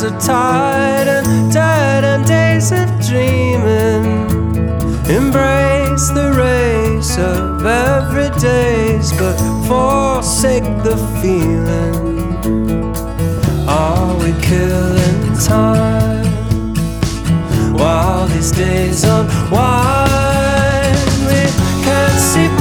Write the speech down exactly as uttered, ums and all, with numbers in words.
of tide and dead and days of dreaming. Embrace the race of every days, but forsake the feeling. Are we killing time while these days unwind?